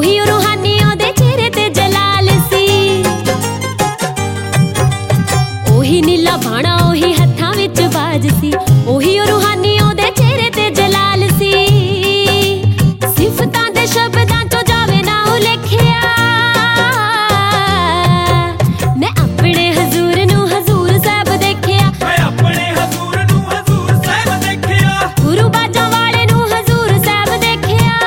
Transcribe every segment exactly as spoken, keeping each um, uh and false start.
ਉਹੀ ਰੂਹਾਨੀ ਉਹਦੇ ਚਿਹਰੇ ਤੇ ਜਲਾਲ ਸੀ। ਉਹੀ ਨੀਲਾ ਬਾਣਾ ਉਹੀ ਹੱਥਾਂ ਵਿੱਚ ਬਾਜ ਸੀ। ਉਹੀ ਰੂਹਾਨੀ ਉਹਦੇ ਚਿਹਰੇ ਤੇ ਜਲਾਲ ਸੀ। ਸਿਫਤਾਂ ਦੇ ਸ਼ਬਦਾਂ ਚੋਂ ਜਾਵੇ ਨਾ ਉਲੇਖਿਆ। ਮੈਂ ਆਪਣੇ ਹਜ਼ੂਰ ਨੂੰ ਹਜ਼ੂਰ ਸਾਹਿਬ ਦੇਖਿਆ। ਮੈਂ ਆਪਣੇ ਹਜ਼ੂਰ ਨੂੰ ਹਜ਼ੂਰ ਸਾਹਿਬ ਦੇਖਿਆ। ਗੁਰੂ ਬਾਜਾਂ ਵਾਲੇ ਨੂੰ ਹਜ਼ੂਰ ਸਾਹਿਬ ਦੇਖਿਆ।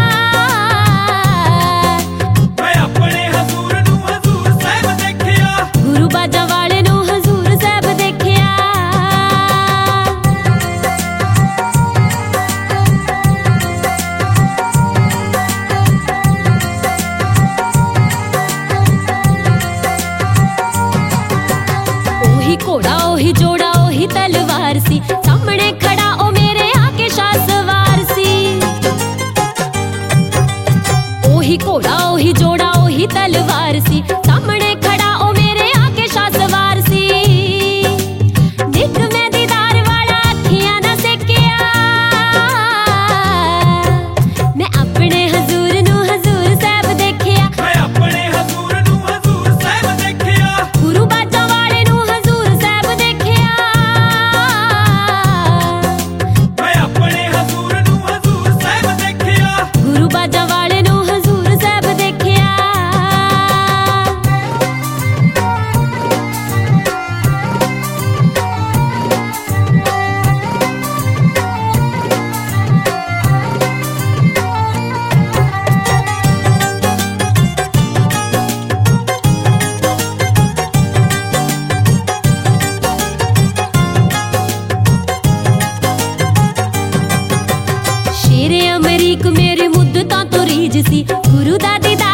ਮੈਂ ਆਪਣੇ ਹਜ਼ੂਰ ਨੂੰ ਹਜ਼ੂਰ ਸਾਹਿਬ ਦੇਖਿਆ। ਗੁਰੂ ਬਾਜਾਂ ਵਾਲੇ ਨੂੰ ਹਜ਼ੂਰ ਸਾਹਿਬ ਦੇਖਿਆ। ਉਹੀ ਘੋੜਾ ਉਹੀ ਜੋੜਾ ਉਹੀ ਤਲਵਾਰ ਸੀ। ਸਾਹਮਣੇ ਖੜਾ ਉਹ ਮੇਰੇ ਆ ਕੇ ਸ਼ਾਹ ਸਵਾਰ ਸੀ। ਉਹੀ ਘੋੜਾ ਉਹੀ ਜੋੜਾ ਉਹੀ ਤਲਵਾਰ ਸੀ। ਸਾਹਮਣੇ ਖੜਾ ਉਹ ਮੇਰੇ ਆ ਕੇ ਸ਼ਾਹ ਸਵਾਰ ਸੀ। ਨਿੱਤ ਮੈਂ ਦੀਦਾਰ ਵਾਲਾ ਅੱਖੀਆਂ ਨਾ ਸੇਕਿਆ। ਮੈਂ ਆਪਣੇ ਹਜ਼ੂਰ ਨੂੰ ਹਜ਼ੂਰ ਸਾਹਿਬ ਦੇਖਿਆ। ਮੈਂ ਆਪਣੇ ਹਜ਼ੂਰ ਨੂੰ ਹਜ਼ੂਰ ਸਾਹਿਬ ਦੇਖਿਆ। ਗੁਰੂ ਬਾਜਾਂ ਵਾਲੇ ਨੂੰ ਹਜ਼ੂਰ ਸਾਹਿਬ ਦੇਖਿਆ। ਮੈਂ ਆਪਣੇ ਹਜ਼ੂਰ ਨੂੰ ਹਜ਼ੂਰ ਸਾਹਿਬ ਦੇਖਿਆ। ਗੁਰੂ ਬਾਜਾਂ ਵਾਲੇ ਨੂੰ ਹਜ਼ੂਰ ਸਾਹਿਬ ਦੇਖਿਆ। ਸ਼ੇਰੇ ਅਮਰੀਕ ਮੇਰੇ ਮੁੱਦਤਾਂ ਤੋਂ ਰੀਝ ਸੀ। ਗੁਰੂ ਦਾ ਦੀਦਾਰ